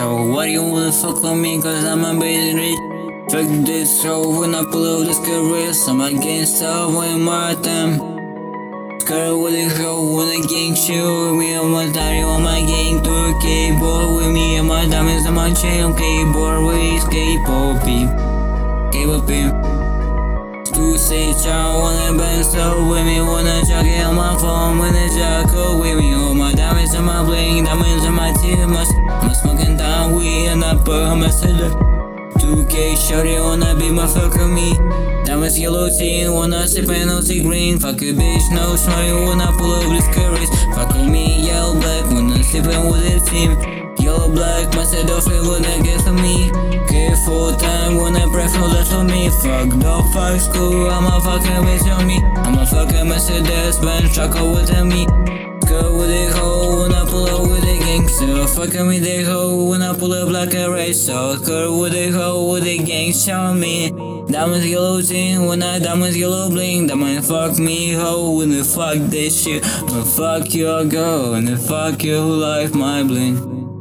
So why you wanna fuck with me? Cause I'm a bit rich. Fuck this hoe when I pull up this career. I'm a gangsta with my time. Scared with a hoe when I gang chill with me. I'm a daddy on my gang 2K boy with me. And my diamonds on my chain. K-board with skateboard beep. K-board beep. To say y'all wanna bend so with me. Wanna jog it on my phone when the jog with me. All my diamonds on my bling, diamonds on my teeth. I'm smoking down weed and I put on my cylinder. 2K shorty wanna be my fuck with me. Diamonds yellow teen, wanna sip and no see green. Fuck a bitch, no smoke, wanna pull up this carrots. Fuck with me, yellow black, wanna sippin' with the team. Yellow black, my set off it wanna get to me. K full time, wanna breath no left for me. Fuck dog, fuck school, I'm a fucking bitch on me. I'm a fucking Mercedes Benz, truck with me. Go with a hoe when I pull up with a gangster. Fucking with a hoe when I pull up like a racer. Girl with a hoe with a gangster on me. Diamonds yellow teen when I diamonds yellow bling. Diamond fuck me hoe when the fuck this shit. When fuck your girl and the fuck your life my bling.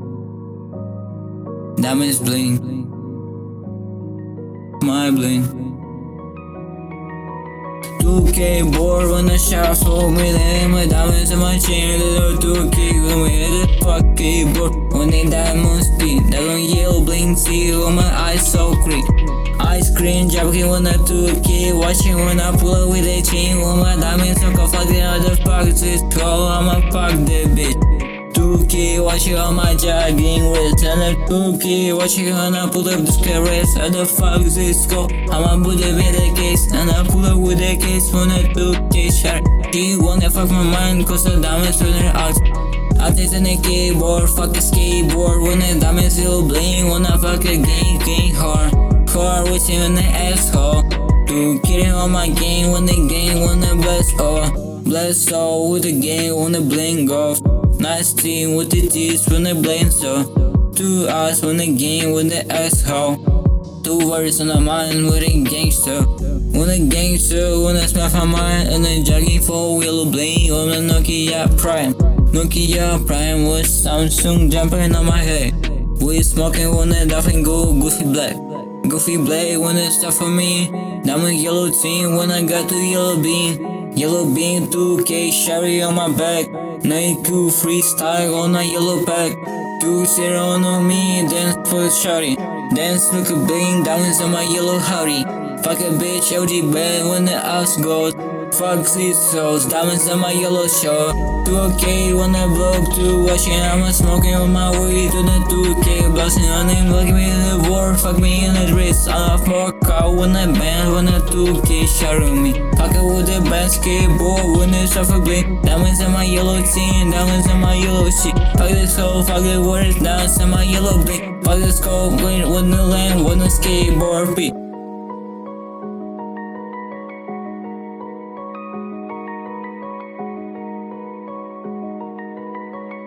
Diamonds bling. My bling. 2K board when I shot for me, then my diamonds in my chain, little 2K when we hit the fucking board. When they diamond speed, that on yellow bling, see on my eyes so green. Ice cream, jogging when I 2K, watching when I pull up with a chain. When my diamonds so fuck the other fuck this troll, I'ma fuck the bitch. 2K, watching on my jogging wrist. And a 2K, watching when I pull up this caress. And the fuck is this go? I'ma put it with a case. And I pull up with a case when a 2K shot. She wanna fuck my mind cause the diamonds turn her out. I taste in a keyboard, fuck a skateboard. When the diamonds still bling, when I fuck a gang hard. Car with you in the asshole. 2K on my game when the game when the bless all. Bless all with the game when the bling off. Nice team with the teeth when they blame so. 2 eyes when the game with the asshole. 2 words on the mind with a gangster. When a gangster, when I smash my mind. And then jogging for yellow bling on the Nokia Prime. Nokia Prime with Samsung jumping on my head. We smoking when the dolphin go goofy black. Goofy blade when it's stuff for me. Diamond yellow team when I got the yellow bean. Yellow bean 2K sherry on my back. 92 freestyle on a yellow pack. 2-0 on me, dance for shawty. Dance look a bling, diamonds on my yellow howdy. Fuck a bitch, LG bad when the house goes. Fuck these souls, diamonds on my yellow shirt. 2K when I blow 2 watching, I'm smoking on my way to the 2K. Blasting on him, look me in the war, fuck me in the wrist. I'm a fuck out when I band, when the 2K shouting me. Fuck it with the band skateboard when it's off a blink. Diamonds on my yellow team, diamonds on my yellow shit. Fuck this hoe, fuck the words, diamonds on my yellow blink. Fuck this cold, when the land, when the skateboard beat.